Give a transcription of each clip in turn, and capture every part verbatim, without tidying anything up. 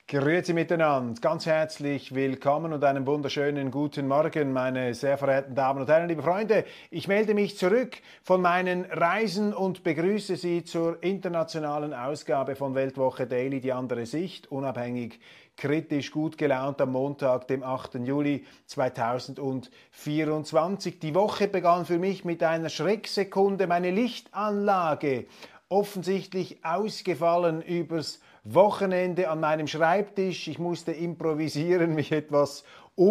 Grüezi miteinander, ganz herzlich willkommen und einen wunderschönen guten Morgen, meine sehr verehrten Damen und Herren, liebe Freunde. Ich melde mich zurück von meinen Reisen und begrüße Sie zur internationalen Ausgabe von Weltwoche Daily, die andere Sicht, unabhängig, kritisch, gut gelaunt am Montag, dem achten Juli zweitausendvierundzwanzig. Die Woche begann für mich mit einer Schrecksekunde, meine Lichtanlage offensichtlich ausgefallen übers Wochenende an meinem Schreibtisch. Ich musste improvisieren, mich etwas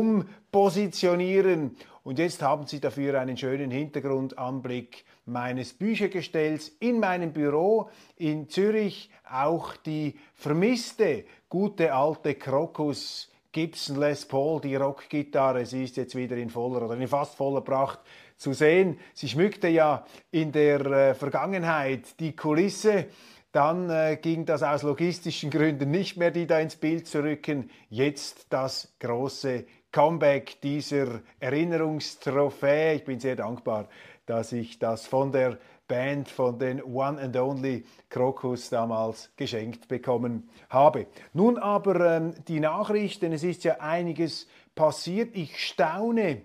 umpositionieren. Und jetzt haben Sie dafür einen schönen Hintergrundanblick meines Büchergestells in meinem Büro in Zürich. Auch die vermisste, gute alte Krokus Gibson Les Paul, die Rockgitarre, sie ist jetzt wieder in voller oder in fast voller Pracht zu sehen. Sie schmückte ja in der äh, Vergangenheit die Kulisse. Dann äh, ging das aus logistischen Gründen nicht mehr, die da ins Bild zu rücken. Jetzt das große Comeback dieser Erinnerungstrophäe. Ich bin sehr dankbar, dass ich das von der Band, von den One and Only Krokus damals geschenkt bekommen habe. Nun aber ähm, die Nachrichten, es ist ja einiges passiert. Ich staune.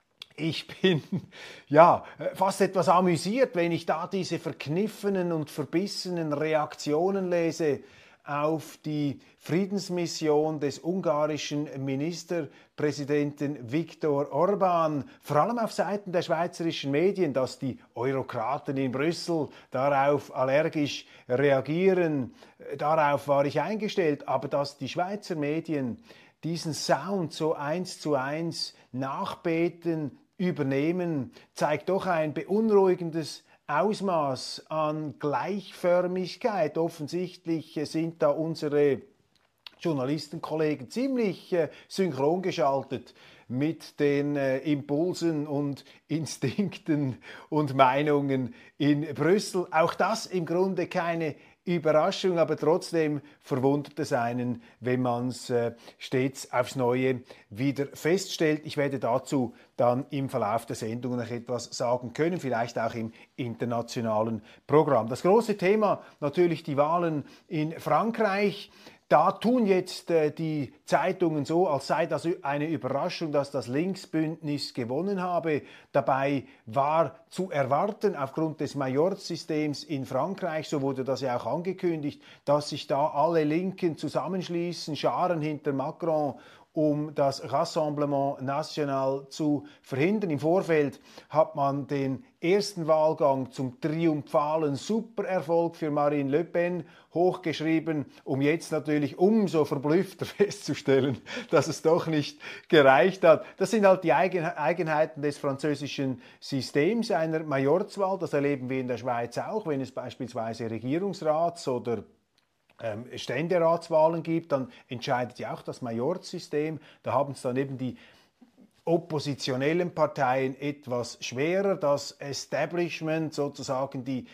Ich bin ja fast etwas amüsiert, wenn ich da diese verkniffenen und verbissenen Reaktionen lese auf die Friedensmission des ungarischen Ministerpräsidenten Viktor Orbán, vor allem auf Seiten der schweizerischen Medien, dass die Eurokraten in Brüssel darauf allergisch reagieren. Darauf war ich eingestellt, aber dass die Schweizer Medien diesen Sound so eins zu eins nachbeten, übernehmen, zeigt doch ein beunruhigendes Ausmaß an Gleichförmigkeit. Offensichtlich sind da unsere Journalistenkollegen ziemlich äh, synchron geschaltet mit den äh, Impulsen und Instinkten und Meinungen in Brüssel. Auch das im Grunde keine Überraschung, aber trotzdem verwundert es einen, wenn man es äh, stets aufs Neue wieder feststellt. Ich werde dazu dann im Verlauf der Sendung noch etwas sagen können, vielleicht auch im internationalen Programm. Das große Thema natürlich die Wahlen in Frankreich. Da tun jetzt äh, die Zeitungen so, als sei das eine Überraschung, dass das Linksbündnis gewonnen habe. Dabei war zu erwarten, aufgrund des Majorzsystems in Frankreich, so wurde das ja auch angekündigt, dass sich da alle Linken zusammenschließen, Scharen hinter Macron, um das Rassemblement National zu verhindern. Im Vorfeld hat man den ersten Wahlgang zum triumphalen Supererfolg für Marine Le Pen hochgeschrieben, um jetzt natürlich umso verblüffter festzustellen, dass es doch nicht gereicht hat. Das sind halt die Eigenheiten des französischen Systems einer Majorzwahl. Das erleben wir in der Schweiz auch, wenn es beispielsweise Regierungsrats- oder Ähm, Ständeratswahlen gibt, dann entscheidet ja auch das Majorzsystem. Da haben es dann eben die oppositionellen Parteien etwas schwerer, das Establishment, sozusagen die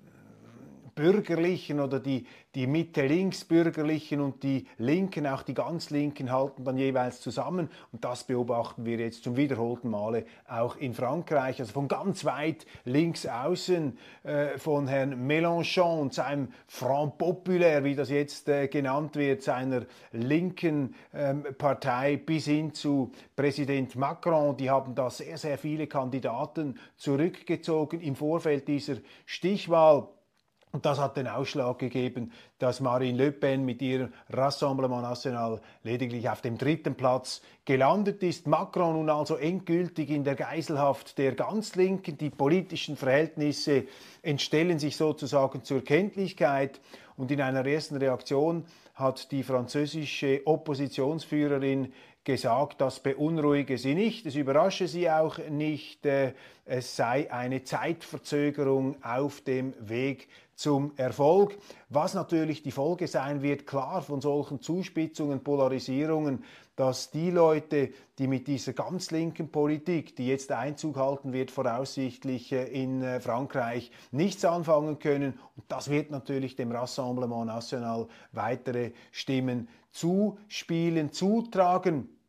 Bürgerlichen oder die, die Mitte-Links-Bürgerlichen und die Linken, auch die ganz Linken, halten dann jeweils zusammen. Und das beobachten wir jetzt zum wiederholten Male auch in Frankreich. Also von ganz weit links außen, äh, von Herrn Mélenchon und seinem Front Populaire, wie das jetzt äh, genannt wird, seiner linken ähm, Partei, bis hin zu Präsident Macron. Die haben da sehr, sehr viele Kandidaten zurückgezogen im Vorfeld dieser Stichwahl. Und das hat den Ausschlag gegeben, dass Marine Le Pen mit ihrem Rassemblement National lediglich auf dem dritten Platz gelandet ist. Macron nun also endgültig in der Geiselhaft der ganz Linken. Die politischen Verhältnisse entstellen sich sozusagen zur Kenntlichkeit. Und in einer ersten Reaktion hat die französische Oppositionsführerin gesagt, das beunruhige sie nicht, es überrasche sie auch nicht, äh, es sei eine Zeitverzögerung auf dem Weg zum Erfolg, was natürlich die Folge sein wird, klar von solchen Zuspitzungen, Polarisierungen, dass die Leute, die mit dieser ganz linken Politik, die jetzt Einzug halten wird, voraussichtlich in Frankreich, nichts anfangen können. Und das wird natürlich dem Rassemblement National weitere Stimmen zuspielen, zutragen.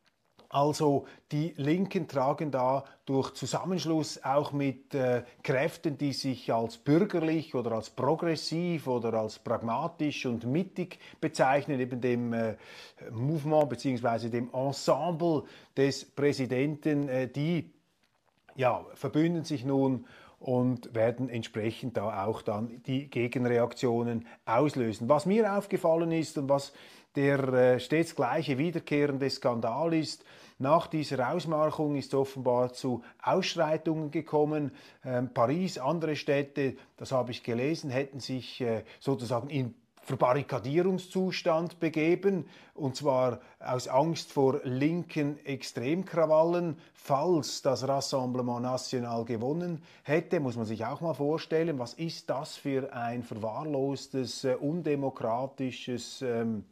Also die Linken tragen da durch Zusammenschluss auch mit äh, Kräften, die sich als bürgerlich oder als progressiv oder als pragmatisch und mittig bezeichnen, eben dem äh, Mouvement bzw. dem Ensemble des Präsidenten, äh, die ja, verbünden sich nun und werden entsprechend da auch dann die Gegenreaktionen auslösen. Was mir aufgefallen ist und was der äh, stets gleiche wiederkehrende Skandal ist: Nach dieser Ausmarschung ist offenbar zu Ausschreitungen gekommen. Ähm, Paris, andere Städte, das habe ich gelesen, hätten sich äh, sozusagen in Verbarrikadierungszustand begeben, und zwar aus Angst vor linken Extremkrawallen. Falls das Rassemblement National gewonnen hätte, muss man sich auch mal vorstellen, was ist das für ein verwahrlostes, äh, undemokratisches ähm,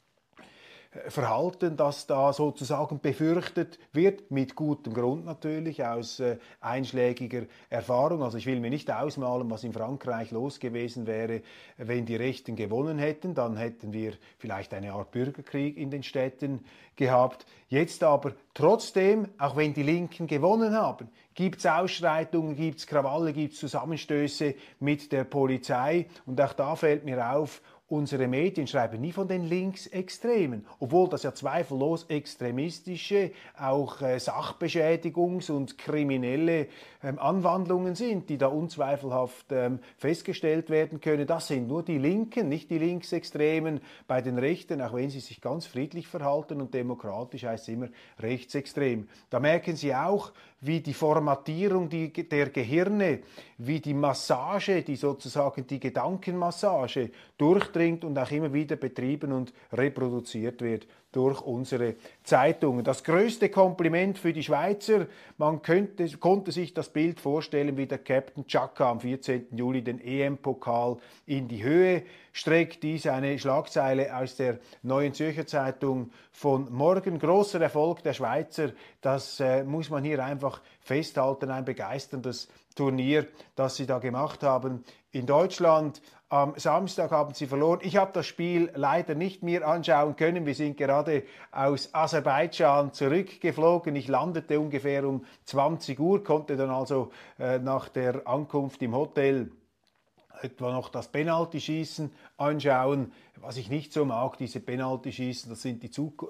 Verhalten, das da sozusagen befürchtet wird, mit gutem Grund natürlich, aus äh, einschlägiger Erfahrung. Also ich will mir nicht ausmalen, was in Frankreich los gewesen wäre, wenn die Rechten gewonnen hätten. Dann hätten wir vielleicht eine Art Bürgerkrieg in den Städten gehabt. Jetzt aber trotzdem, auch wenn die Linken gewonnen haben, gibt es Ausschreitungen, gibt es Krawalle, gibt es Zusammenstöße mit der Polizei. Und auch da fällt mir auf, unsere Medien schreiben nie von den Linksextremen, obwohl das ja zweifellos extremistische, auch äh, Sachbeschädigungs- und kriminelle ähm, Anwandlungen sind, die da unzweifelhaft ähm, festgestellt werden können. Das sind nur die Linken, nicht die Linksextremen. Bei den Rechten, auch wenn sie sich ganz friedlich verhalten und demokratisch, heißt es immer rechtsextrem. Da merken Sie auch, wie die Formatierung die, der Gehirne, wie die Massage, die sozusagen die Gedankenmassage durchdringt und auch immer wieder betrieben und reproduziert wird durch unsere Zeitungen. Das größte Kompliment für die Schweizer: Man könnte, konnte sich das Bild vorstellen, wie der Captain Xhaka am vierzehnten Juli den E M-Pokal in die Höhe streckt. Dies eine Schlagzeile aus der Neuen Zürcher Zeitung von morgen. Großer Erfolg der Schweizer, das äh, muss man hier einfach festhalten, ein begeisterndes Turnier, das sie da gemacht haben in Deutschland. Am Samstag haben sie verloren. Ich habe das Spiel leider nicht mehr anschauen können. Wir sind gerade aus Aserbaidschan zurückgeflogen. Ich landete ungefähr um zwanzig Uhr, konnte dann also äh, nach der Ankunft im Hotel etwa noch das Penaltyschießen anschauen. Was ich nicht so mag, diese Penaltyschießen, das sind die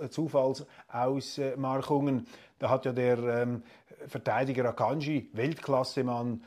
Zufallsausmarkungen. Da hat ja der ähm, Verteidiger Akanji, Weltklasse-Mann,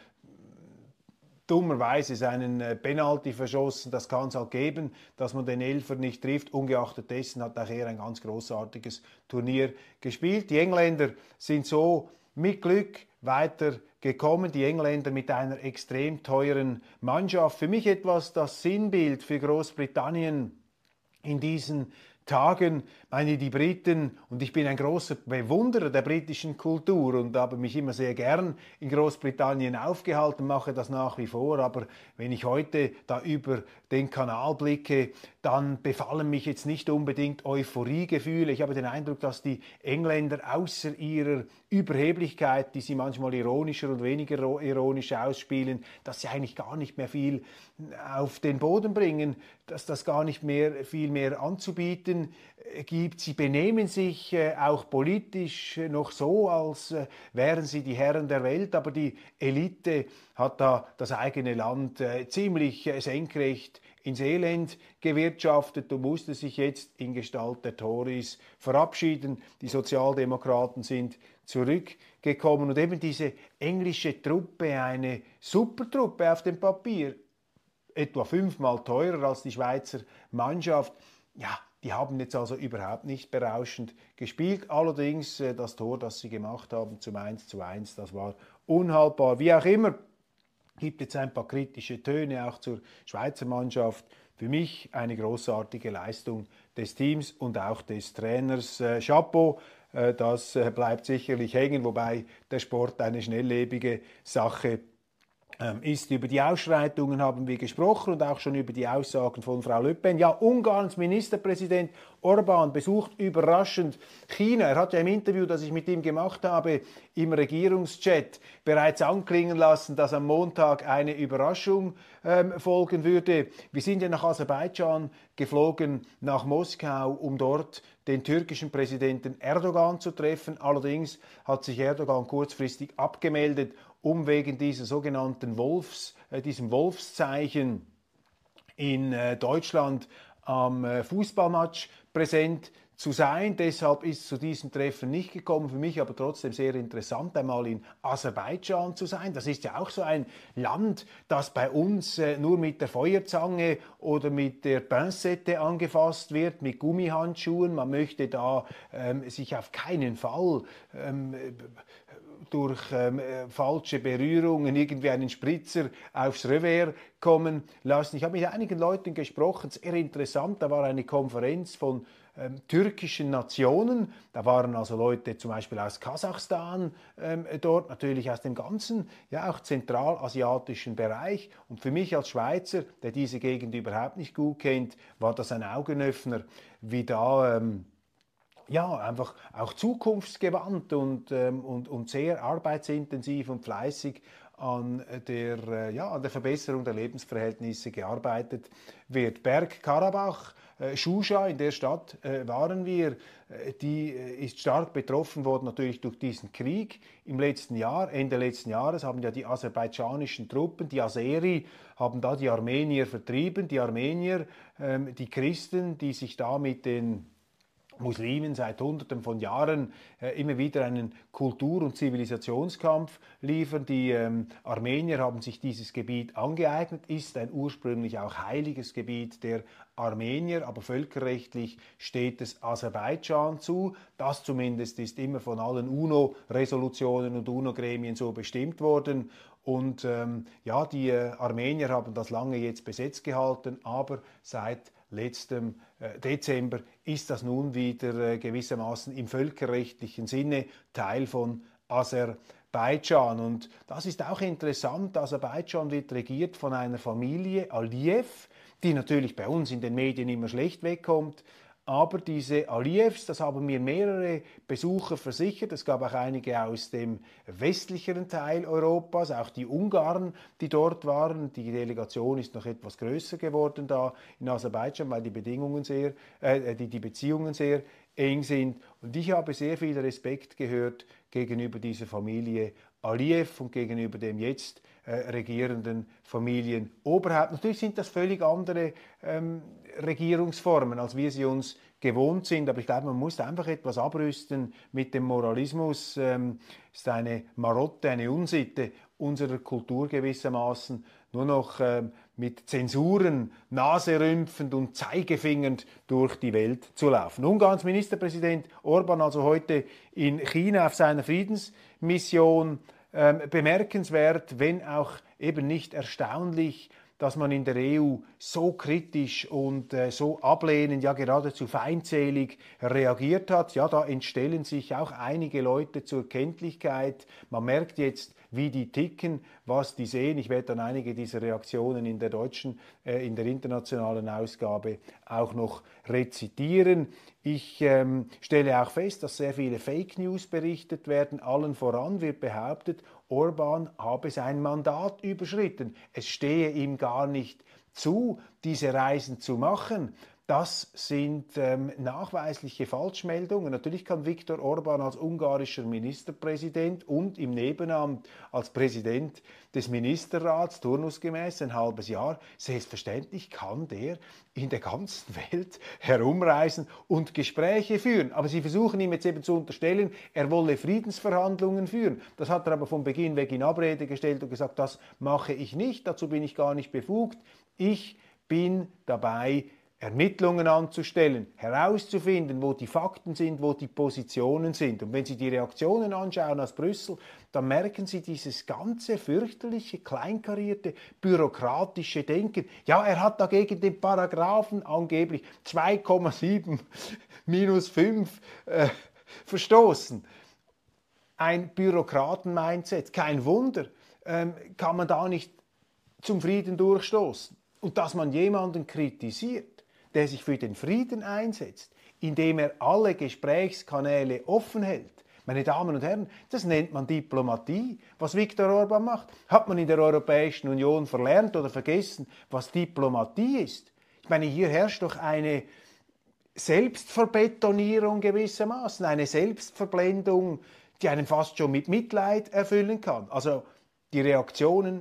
dummerweise seinen äh, Penalty verschossen. Das kann es halt geben, dass man den Elfer nicht trifft. Ungeachtet dessen hat auch er ein ganz großartiges Turnier gespielt. Die Engländer sind so mit Glück weitergekommen. Die Engländer mit einer extrem teuren Mannschaft. Für mich etwas das Sinnbild für Großbritannien in diesen Tagen. Meine, die Briten, und ich bin ein großer Bewunderer der britischen Kultur und habe mich immer sehr gern in Großbritannien aufgehalten, mache das nach wie vor, aber wenn ich heute da über den Kanal blicke, dann befallen mich jetzt nicht unbedingt Euphoriegefühle. Ich habe den Eindruck, dass die Engländer außer ihrer Überheblichkeit, die sie manchmal ironischer und weniger ironisch ausspielen, dass sie eigentlich gar nicht mehr viel auf den Boden bringen, dass das gar nicht mehr viel mehr anzubieten gibt. Sie benehmen sich äh, auch politisch noch so, als äh, wären sie die Herren der Welt, aber die Elite hat da das eigene Land äh, ziemlich äh, senkrecht ins Elend gewirtschaftet und musste sich jetzt in Gestalt der Tories verabschieden. Die Sozialdemokraten sind zurückgekommen und eben diese englische Truppe, eine Supertruppe auf dem Papier, etwa fünfmal teurer als die Schweizer Mannschaft. Ja, die haben jetzt also überhaupt nicht berauschend gespielt. Allerdings äh, das Tor, das sie gemacht haben zum eins zu eins, das war unhaltbar. Wie auch immer, gibt jetzt ein paar kritische Töne auch zur Schweizer Mannschaft. Für mich eine großartige Leistung des Teams und auch des Trainers. Äh, Chapeau, äh, das äh, bleibt sicherlich hängen, wobei der Sport eine schnelllebige Sache ist. Über die Ausschreitungen haben wir gesprochen und auch schon über die Aussagen von Frau Le Pen. Ja, Ungarns Ministerpräsident Orbán besucht überraschend China. Er hat ja im Interview, das ich mit ihm gemacht habe, im Regierungschat bereits anklingen lassen, dass am Montag eine Überraschung ähm, folgen würde. Wir sind ja nach Aserbaidschan geflogen, nach Moskau, um dort den türkischen Präsidenten Erdogan zu treffen. Allerdings hat sich Erdogan kurzfristig abgemeldet, um wegen dieser sogenannten Wolfs, äh, diesem Wolfszeichen in äh, Deutschland am äh, Fußballmatch präsent zu sein. Deshalb ist es zu diesem Treffen nicht gekommen. Für mich aber trotzdem sehr interessant, einmal in Aserbaidschan zu sein. Das ist ja auch so ein Land, das bei uns äh, nur mit der Feuerzange oder mit der Pinzette angefasst wird, mit Gummihandschuhen. Man möchte da ähm, sich auf keinen Fall ähm, durch ähm, falsche Berührungen irgendwie einen Spritzer aufs Revers kommen lassen. Ich habe mit einigen Leuten gesprochen, sehr interessant, da war eine Konferenz von ähm, türkischen Nationen, da waren also Leute zum Beispiel aus Kasachstan ähm, dort, natürlich aus dem ganzen, ja auch zentralasiatischen Bereich, und für mich als Schweizer, der diese Gegend überhaupt nicht gut kennt, war das ein Augenöffner, wie da ähm, ja, einfach auch zukunftsgewandt und, ähm, und, und sehr arbeitsintensiv und fleißig an der, äh, ja, an der Verbesserung der Lebensverhältnisse gearbeitet wird. Bergkarabach, äh, Shusha, in der Stadt äh, waren wir, äh, die äh, ist stark betroffen worden natürlich durch diesen Krieg im letzten Jahr. Ende letzten Jahres haben ja die aserbaidschanischen Truppen, die Azeri, haben da die Armenier vertrieben. Die Armenier, ähm, die Christen, die sich da mit den Muslimen seit Hunderten von Jahren äh, immer wieder einen Kultur- und Zivilisationskampf liefern. Die ähm, Armenier haben sich dieses Gebiet angeeignet, ist ein ursprünglich auch heiliges Gebiet der Armenier, aber völkerrechtlich steht es Aserbaidschan zu. Das zumindest ist immer von allen UNO-Resolutionen und UNO-Gremien so bestimmt worden. Und ähm, ja, die äh, Armenier haben das lange jetzt besetzt gehalten, aber seit letztem äh, Dezember ist das nun wieder äh, gewissermaßen im völkerrechtlichen Sinne Teil von Aserbaidschan. Und das ist auch interessant. Aserbaidschan wird regiert von einer Familie, Aliyev, die natürlich bei uns in den Medien immer schlecht wegkommt. Aber diese Aliyevs, das haben mir mehrere Besucher versichert, es gab auch einige aus dem westlicheren Teil Europas, auch die Ungarn, die dort waren. Die Delegation ist noch etwas größer geworden da in Aserbaidschan, weil die Bedingungen sehr, äh, die, die Beziehungen sehr eng sind. Und ich habe sehr viel Respekt gehört gegenüber dieser Familie Aliyev und gegenüber dem jetzt äh, regierenden Familienoberhaupt. Natürlich sind das völlig andere ähm, Regierungsformen, als wir sie uns gewohnt sind, aber ich glaube, man muss einfach etwas abrüsten mit dem Moralismus. Ähm, ist eine Marotte, eine Unsitte unserer Kultur gewissermaßen, nur noch ähm, mit Zensuren, naserümpfend und zeigefingernd durch die Welt zu laufen. Ungarns Ministerpräsident Orban also heute in China auf seiner Friedensmission. Ähm, bemerkenswert, wenn auch eben nicht erstaunlich, dass man in der E U so kritisch und äh, so ablehnend, ja geradezu feindselig reagiert hat. Ja, da entstellen sich auch einige Leute zur Kenntlichkeit. Man merkt jetzt, wie die ticken, was die sehen. Ich werde dann einige dieser Reaktionen in der deutschen, äh, in der internationalen Ausgabe auch noch rezitieren. Ich ähm, stelle auch fest, dass sehr viele Fake News berichtet werden. Allen voran wird behauptet, Orban habe sein Mandat überschritten. Es stehe ihm gar nicht zu, diese Reisen zu machen. Das sind ähm, nachweisliche Falschmeldungen. Natürlich kann Viktor Orban als ungarischer Ministerpräsident und im Nebenamt als Präsident des Ministerrats, turnusgemäß ein halbes Jahr, selbstverständlich kann der in der ganzen Welt herumreisen und Gespräche führen. Aber sie versuchen ihm jetzt eben zu unterstellen, er wolle Friedensverhandlungen führen. Das hat er aber von Beginn weg in Abrede gestellt und gesagt, das mache ich nicht, dazu bin ich gar nicht befugt. Ich bin dabei, Ermittlungen anzustellen, herauszufinden, wo die Fakten sind, wo die Positionen sind. Und wenn Sie die Reaktionen anschauen aus Brüssel, dann merken Sie dieses ganze fürchterliche, kleinkarierte, bürokratische Denken. Ja, er hat dagegen den Paragraphen angeblich zwei Komma sieben minus fünf äh, verstoßen. Ein Bürokraten-Mindset, kein Wunder, ähm, kann man da nicht zum Frieden durchstoßen. Und dass man jemanden kritisiert, der sich für den Frieden einsetzt, indem er alle Gesprächskanäle offen hält. Meine Damen und Herren, das nennt man Diplomatie. Was Viktor Orban macht, hat man in der Europäischen Union verlernt oder vergessen, was Diplomatie ist. Ich meine, hier herrscht doch eine Selbstverbetonierung gewissermaßen, eine Selbstverblendung, die einen fast schon mit Mitleid erfüllen kann. Also die Reaktionen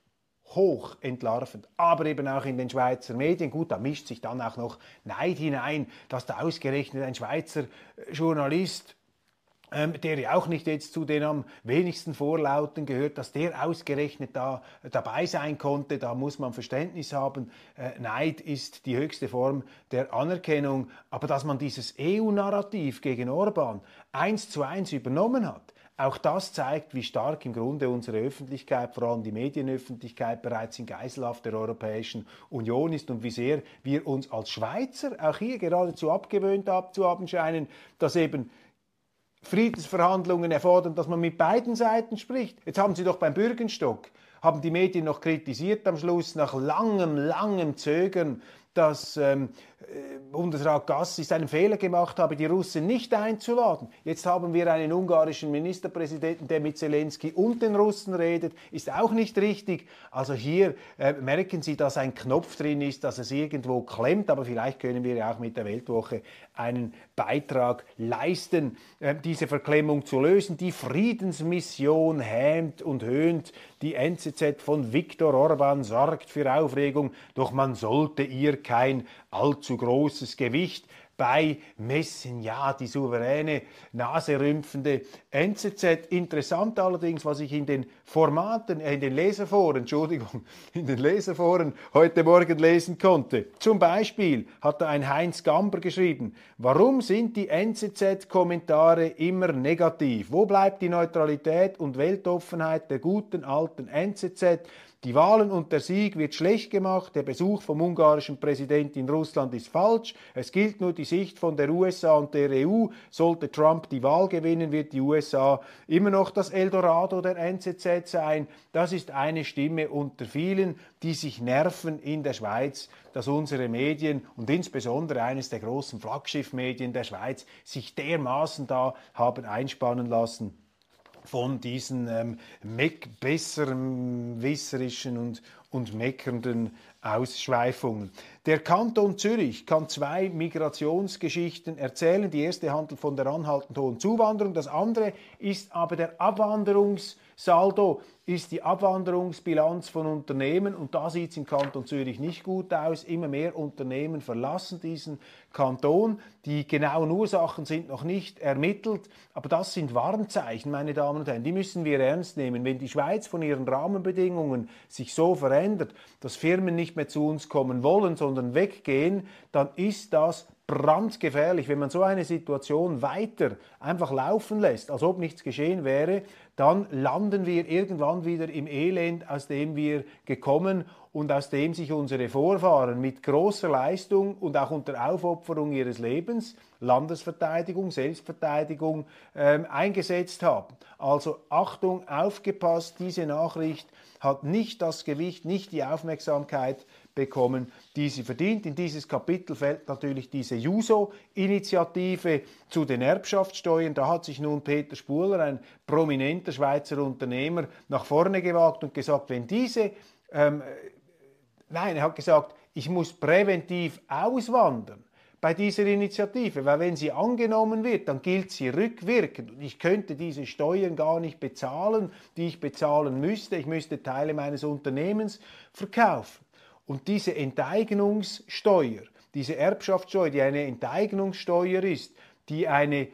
hoch entlarvend, aber eben auch in den Schweizer Medien. Gut, da mischt sich dann auch noch Neid hinein, dass da ausgerechnet ein Schweizer Journalist, ähm, der ja auch nicht jetzt zu den am wenigsten Vorlauten gehört, dass der ausgerechnet da dabei sein konnte. Da muss man Verständnis haben. Äh, Neid ist die höchste Form der Anerkennung. Aber dass man dieses E U-Narrativ gegen Orban eins zu eins übernommen hat, auch das zeigt, wie stark im Grunde unsere Öffentlichkeit, vor allem die Medienöffentlichkeit, bereits in Geiselhaft der Europäischen Union ist und wie sehr wir uns als Schweizer auch hier geradezu abgewöhnt zu haben scheinen, dass eben Friedensverhandlungen erfordern, dass man mit beiden Seiten spricht. Jetzt haben Sie doch beim Bürgenstock, haben die Medien noch kritisiert am Schluss, nach langem, langem Zögern, dass ähm, Bundesrat Gassis einen Fehler gemacht habe, die Russen nicht einzuladen. Jetzt haben wir einen ungarischen Ministerpräsidenten, der mit Zelensky und den Russen redet, ist auch nicht richtig. Also hier äh, merken Sie, dass ein Knopf drin ist, dass es irgendwo klemmt, aber vielleicht können wir ja auch mit der Weltwoche einen Beitrag leisten, äh, diese Verklemmung zu lösen. Die Friedensmission hämt und höhnt. Die N Z Z von Viktor Orban sorgt für Aufregung, doch man sollte ihr kein allzu großes Gewicht beimessen. Ja, die souveräne, naserümpfende N Z Z. Interessant allerdings, was ich in den Formaten, äh, in den Leserforen, Entschuldigung, in den Leserforen heute Morgen lesen konnte. Zum Beispiel hat da ein Heinz Gamber geschrieben, warum sind die N Z Z-Kommentare immer negativ? Wo bleibt die Neutralität und Weltoffenheit der guten alten N Z Z? Die Wahlen und der Sieg wird schlecht gemacht, der Besuch vom ungarischen Präsidenten in Russland ist falsch, es gilt nur die Sicht von der U S A und der E U, sollte Trump die Wahl gewinnen, wird die U S A immer noch das Eldorado der N Z Z sein. Das ist eine Stimme unter vielen, die sich nerven in der Schweiz, dass unsere Medien und insbesondere eines der großen Flaggschiffmedien der Schweiz sich dermaßen da haben einspannen lassen von diesen ähm, besserwisserischen und, und meckernden Ausschweifungen. Der Kanton Zürich kann zwei Migrationsgeschichten erzählen. Die erste handelt von der anhaltend hohen Zuwanderung, das andere ist aber der Abwanderungssaldo, ist die Abwanderungsbilanz von Unternehmen und da sieht es im Kanton Zürich nicht gut aus. Immer mehr Unternehmen verlassen diesen Kanton. Die genauen Ursachen sind noch nicht ermittelt, aber das sind Warnzeichen, meine Damen und Herren. Die müssen wir ernst nehmen. Wenn die Schweiz von ihren Rahmenbedingungen sich so verändert, dass Firmen nicht mehr zu uns kommen wollen, sondern weggehen, dann ist das brandgefährlich. Wenn man so eine Situation weiter einfach laufen lässt, als ob nichts geschehen wäre, dann landen wir irgendwann wieder im Elend, aus dem wir gekommen und aus dem sich unsere Vorfahren mit großer Leistung und auch unter Aufopferung ihres Lebens, Landesverteidigung, Selbstverteidigung, ähm, eingesetzt haben. Also Achtung, aufgepasst, diese Nachricht hat nicht das Gewicht, nicht die Aufmerksamkeit bekommen, die sie verdient. In dieses Kapitel fällt natürlich diese Juso-Initiative zu den Erbschaftssteuern. Da hat sich nun Peter Spuhler, ein prominenter Schweizer Unternehmer, nach vorne gewagt und gesagt, wenn diese, ähm, nein, er hat gesagt, ich muss präventiv auswandern bei dieser Initiative, weil wenn sie angenommen wird, dann gilt sie rückwirkend und ich könnte diese Steuern gar nicht bezahlen, die ich bezahlen müsste. Ich müsste Teile meines Unternehmens verkaufen. Und diese Enteignungssteuer, diese Erbschaftssteuer, die eine Enteignungssteuer ist, die eine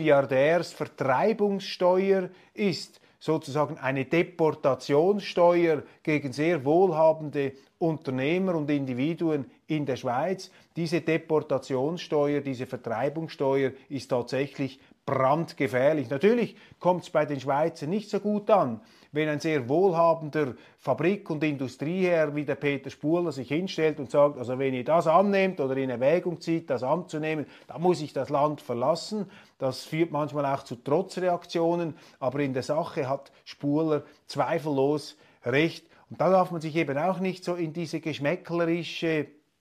Milliardärsvertreibungssteuer ist, sozusagen eine Deportationssteuer gegen sehr wohlhabende Unternehmer und Individuen in der Schweiz. Diese Deportationssteuer, diese Vertreibungssteuer ist tatsächlich brandgefährlich. Natürlich kommt es bei den Schweizern nicht so gut an, wenn ein sehr wohlhabender Fabrik- und Industrieherr wie der Peter Spuhler sich hinstellt und sagt, also wenn ihr das annehmt oder in Erwägung zieht, das anzunehmen, dann muss ich das Land verlassen. Das führt manchmal auch zu Trotzreaktionen, aber in der Sache hat Spuhler zweifellos recht. Und da darf man sich eben auch nicht so in diese geschmäcklerische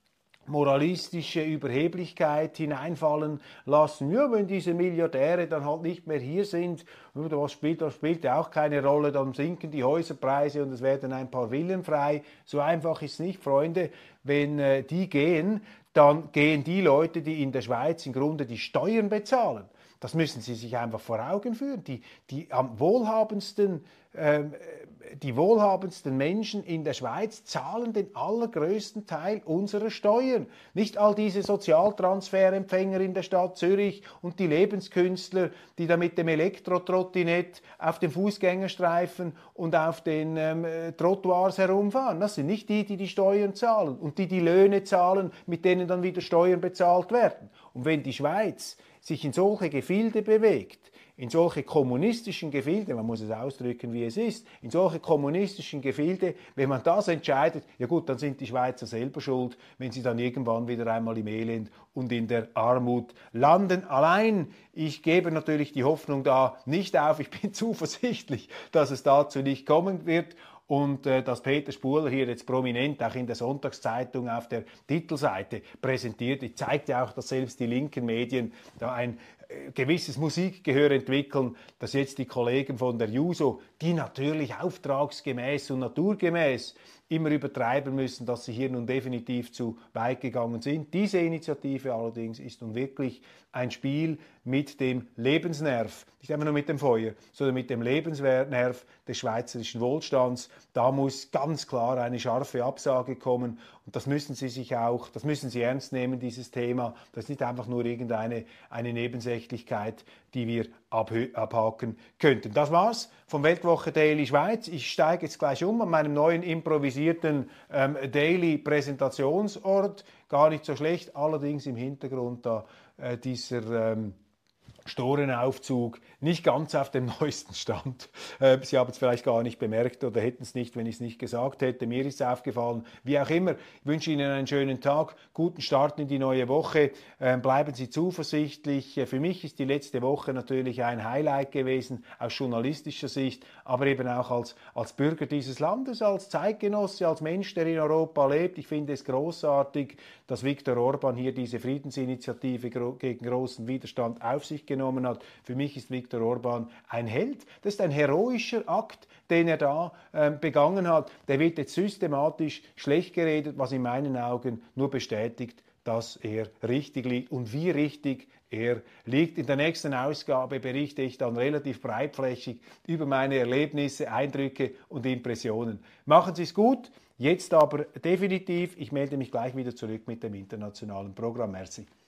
moralistische Überheblichkeit hineinfallen lassen. Ja, wenn diese Milliardäre dann halt nicht mehr hier sind, das spielt, das spielt ja auch keine Rolle, dann sinken die Häuserpreise und es werden ein paar Villen frei. So einfach ist es nicht, Freunde. Wenn äh, die gehen, dann gehen die Leute, die in der Schweiz im Grunde die Steuern bezahlen. Das müssen Sie sich einfach vor Augen führen. Die, die am wohlhabendsten ähm, Die wohlhabendsten Menschen in der Schweiz zahlen den allergrößten Teil unserer Steuern. Nicht all diese Sozialtransferempfänger in der Stadt Zürich und die Lebenskünstler, die da mit dem Elektrotrottinett auf den Fußgängerstreifen und auf den ähm, Trottoirs herumfahren. Das sind nicht die, die die Steuern zahlen und die die Löhne zahlen, mit denen dann wieder Steuern bezahlt werden. Und wenn die Schweiz sich in solche Gefilde bewegt, in solche kommunistischen Gefilde, man muss es ausdrücken, wie es ist, in solche kommunistischen Gefilde, wenn man das entscheidet, ja gut, dann sind die Schweizer selber schuld, wenn sie dann irgendwann wieder einmal im Elend und in der Armut landen. Allein, ich gebe natürlich die Hoffnung da nicht auf, ich bin zuversichtlich, dass es dazu nicht kommen wird. Und äh, dass Peter Spuhler hier jetzt prominent auch in der Sonntagszeitung auf der Titelseite präsentiert, zeigt ja auch, dass selbst die linken Medien da ein äh, gewisses Musikgehör entwickeln, dass jetzt die Kollegen von der JUSO, die natürlich auftragsgemäß und naturgemäß immer übertreiben müssen, dass sie hier nun definitiv zu weit gegangen sind. Diese Initiative allerdings ist nun wirklich ein Spiel mit dem Lebensnerv, nicht einfach nur mit dem Feuer, sondern mit dem Lebensnerv des schweizerischen Wohlstands. Da muss ganz klar eine scharfe Absage kommen und das müssen Sie sich auch, das müssen Sie ernst nehmen, dieses Thema. Das ist nicht einfach nur irgendeine eine Nebensächlichkeit, die wir abhaken könnten. Das war's vom Weltwoche Daily Schweiz. Ich steige jetzt gleich um an meinem neuen improvisierten ähm, Daily Präsentationsort. Gar nicht so schlecht, allerdings im Hintergrund da äh, dieser ähm, Storenaufzug nicht ganz auf dem neuesten Stand. Äh, Sie haben es vielleicht gar nicht bemerkt oder hätten es nicht, wenn ich es nicht gesagt hätte. Mir ist es aufgefallen. Wie auch immer, ich wünsche Ihnen einen schönen Tag, guten Start in die neue Woche. Ähm, bleiben Sie zuversichtlich. Für mich ist die letzte Woche natürlich ein Highlight gewesen, aus journalistischer Sicht, aber eben auch als, als Bürger dieses Landes, als Zeitgenosse, als Mensch, der in Europa lebt. Ich finde es großartig, dass Viktor Orban hier diese Friedensinitiative gro- gegen großen Widerstand auf sich genommen hat. Für mich ist Viktor Orban ein Held. Das ist ein heroischer Akt, den er da äh, begangen hat. Der wird jetzt systematisch schlecht geredet, was in meinen Augen nur bestätigt, dass er richtig liegt und wie richtig er liegt. In der nächsten Ausgabe berichte ich dann relativ breitflächig über meine Erlebnisse, Eindrücke und Impressionen. Machen Sie es gut. Jetzt aber definitiv, ich melde mich gleich wieder zurück mit dem internationalen Programm. Merci.